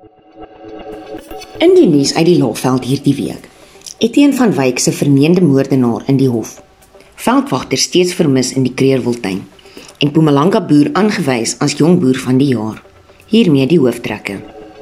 In die nuus uit die Laagveld hierdie week. Etienne van Wyk se vermeende moordenaar in die hof. Veldwagter steeds vermis in die Kreerwoudtuin. En Mpumalanga boer aangewys as jong boer van die jaar. Hiermee die hooftrekke.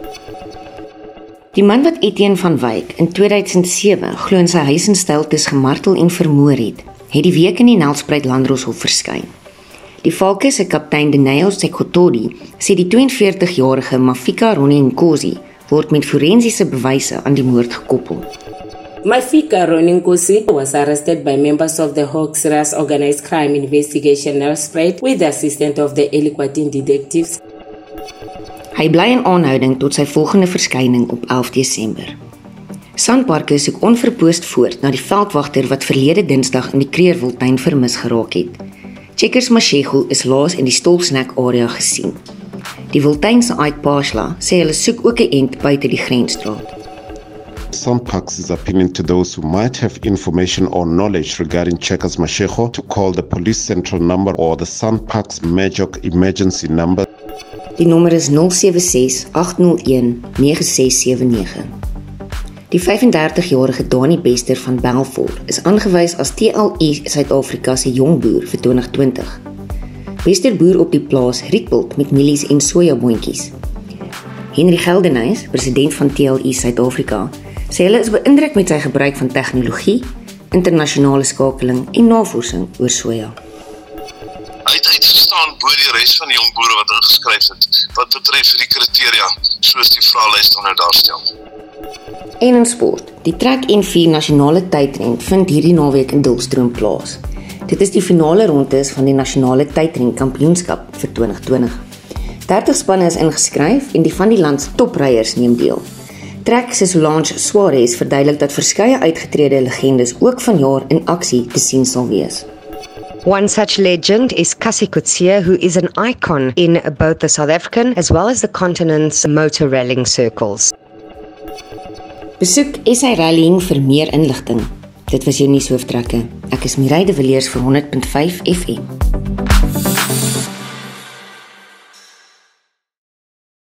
Die man wat Etienne van Wyk in 2007 glo in sy huis in Stiltes gemartel en vermoor het die week in die Nelspruit Landdroshof verskyn. Die Valke se kaptein Deneo Sekotodi sê die 42-jarige Mafika Ronnie Nkosi word met forensiese bewyse aan die moord gekoppel. Mafika Ronnie Nkosi was arrested by members of the Hawks Serious Organized Crime Investigation Nelspruit with the assistance of the Elukwatini detectives. Hy bly in aanhouding tot sy volgende verskyning op 11 Desember. Sanparks soek onverpoost voort na die veldwagter wat verlede Dinsdag in die Kreerwoudtuin vermis geraak het. Checkers Mashego is laas in die Stolpsnek area gesien. Die Woudtuin se Ike Pashla sê hulle soek ook 'n ent buite die grensstraat. Sanparks is appealing to those who might have information or knowledge regarding Checkers Mashego to call the police central number or the Sanparks Majok emergency number. Die nommer is 076-801-9679. Die 35-jarige Dani Bester van Belfort is aangewys as TLI Suid-Afrika se jong boer vir 2020. Bester boer op die plaas Rietbult met mielies en sojaboontjies. Henry Geldenhuys, president van TLI Suid-Afrika, sê hulle is beïndruk met sy gebruik van tegnologie, internasionale skakeling en navorsing oor soja. Hy het uitgestaan bo die res van die jong boere wat ingeskryf het, wat betref die kriteria, soos die vraelys dan nou daarstel. En in sport, die Track N4 nasionale tydren vind hierdie naweek in Dullstroom plaas. Dit is die finale rondes van die nasionale tydren kampioenskap vir 2020. 30 spanne is ingeskryf en die van die land se topryers neem deel. Trek se Solange Suarez verduidelik dat verskeie uitgetrede legendes ook vanjaar in aksie te sien sal wees. One such legend is Cassie Coetzee, who is an icon in both the South African as well as the continent's motor rallying circles. Besoek SA Rallying vir meer inligting. Dit was jou nuushooftrekke. Ek is Mireille de Villiers vir 100.5 FM.